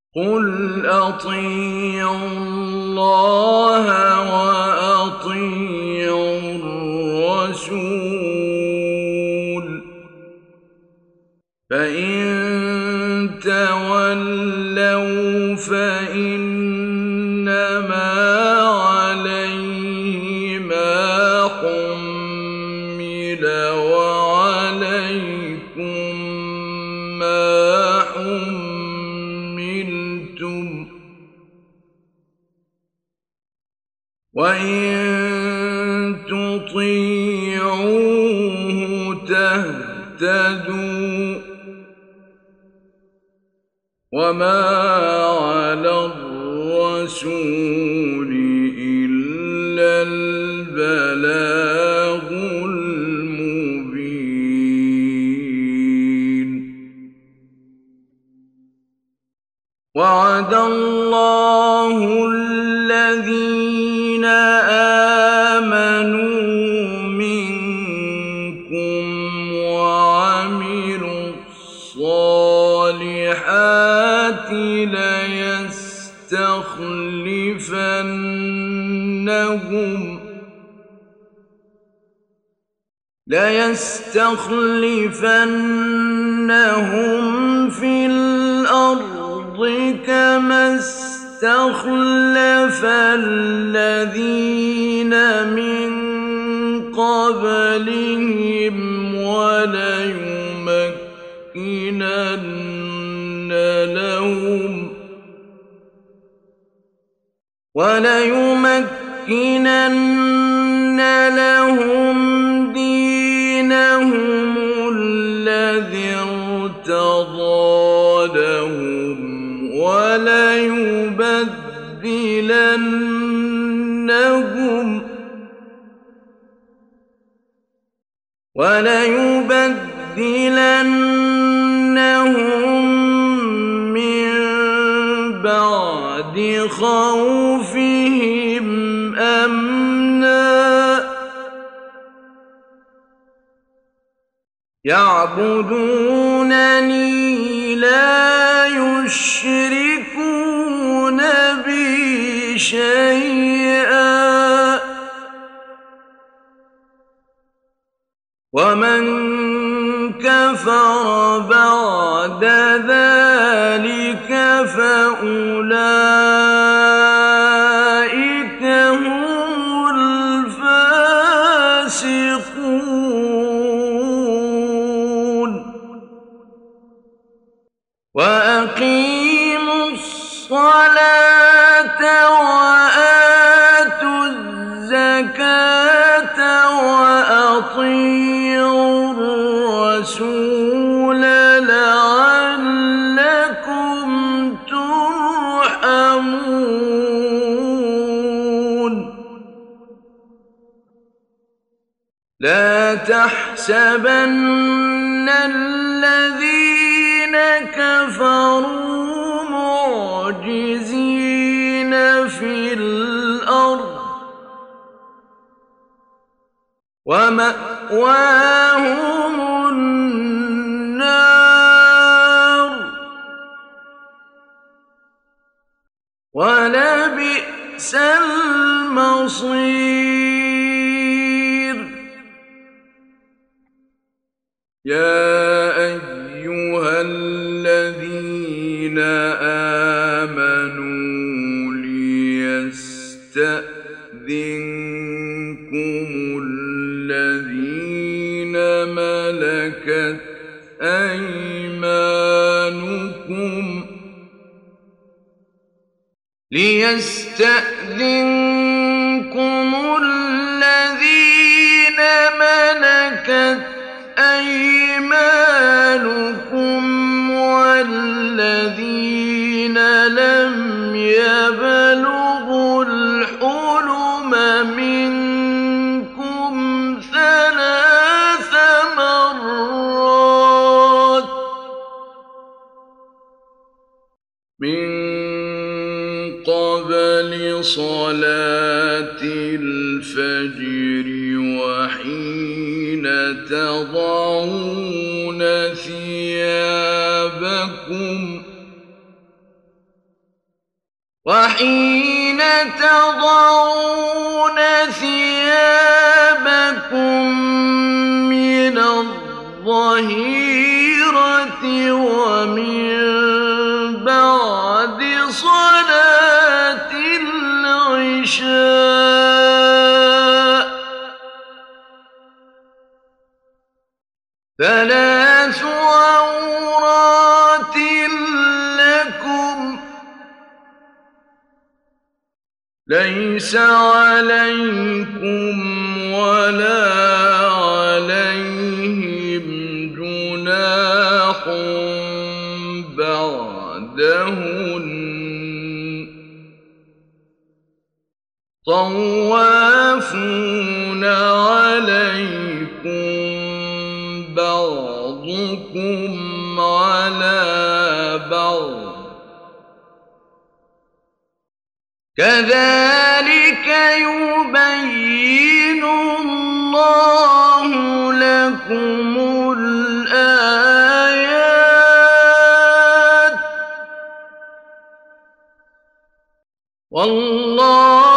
قُلْ أَطِيعُوا اللَّهَ وَأَطِيعُوا الرَّسُولَ ۖ فَإِن تَوَلَّوْا فَإِنَّمَا عَلَيْهِ مَا حُمِّلَ وَعَلَيْكُم مَّا حُمِّلْتُمْ ۖ وَإِن تُطِيعُوهُ تَهْتَدُوا ۚ وَمَا عَلَى الرَّسُولِ إِلَّا الْبَلَاغُ الْمُبِينُ. وَعَدَ اللَّهُ الَّذِينَ آمَنُوا مِنكُمْ وَعَمِلُوا الصَّالِحَاتِ لَيَسْتَخْلِفَنَّهُمْ فِي الْأَرْضِ كَمَا اسْتَخْلَفَ الَّذِينَ مِن قَبْلِهِمْ وَلَيُمَكِّنَنَّ لَهُمْ دِينَهُمُ الَّذِي ارْتَضَىٰ لَهُمْ وَلَيُبَدِّلَنَّهُم مِّن بَعْدِ خَوْفِهِمْ أَمْنًا ۚ يَعْبُدُونَنِي لَا يُشْرِكُونَ بِي شَيْئًا ۚ وَمَن كَفَرَ بَعْدَ ذَٰلِكَ فَأُولَٰئِكَ هُمُ الْفَاسِقُونَ. وَأَقِيمُوا الصَّلَاةَ وَآتُوا الزَّكَاةَ وَأَطِيعُوا الرَّسُولَ لَعَلَّكُمْ تُرْحَمُونَ. لَا تَحْسَبَنَّ الَّذِينَ كَفَرُوا مُعْجِزِينَ فِي الْأَرْضِ ۚ وَمَأْوَاهُمُ النَّارُ ۖ وَلَبِئْسَ الْمَصِيرُ. يَا أَيُّهَا الَّذِينَ آمَنُوا لِيَسْتَأْذِنكُمُ الَّذِينَ مَلَكَتْ أَيْمَانُكُمْ وَالَّذِينَ لَمْ يَبْلُغُوا الْحُلُمَ مِنكُمْ ثَلَاثَ مَرَّاتٍ مِّن قَبْلِ صَلَاةِ الْفَجْرِ وَحِينَ تَضَعُونَ ثِيَابَكُمْ وحين تضعون ثيابكم من الظهيرة ومن بعد صلاة العشاء ثلاث عورات لكم ليس عليكم ولا عليهم جناح بعدهن طوافون عليكم بعضكم على بعض كذلك يبين الله لكم الآيات والله